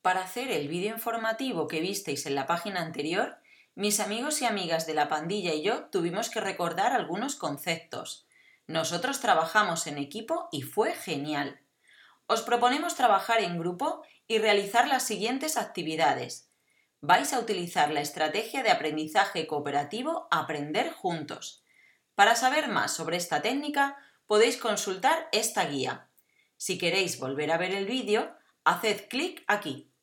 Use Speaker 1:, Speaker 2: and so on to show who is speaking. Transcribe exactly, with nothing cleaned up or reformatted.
Speaker 1: Para hacer el vídeo informativo que visteis en la página anterior, mis amigos y amigas de la pandilla y yo tuvimos que recordar algunos conceptos. Nosotros trabajamos en equipo y fue genial. Os proponemos trabajar en grupo y realizar las siguientes actividades. Vais a utilizar la estrategia de aprendizaje cooperativo Aprender Juntos. Para saber más sobre esta técnica, podéis consultar esta guía. Si queréis volver a ver el vídeo, haced clic aquí.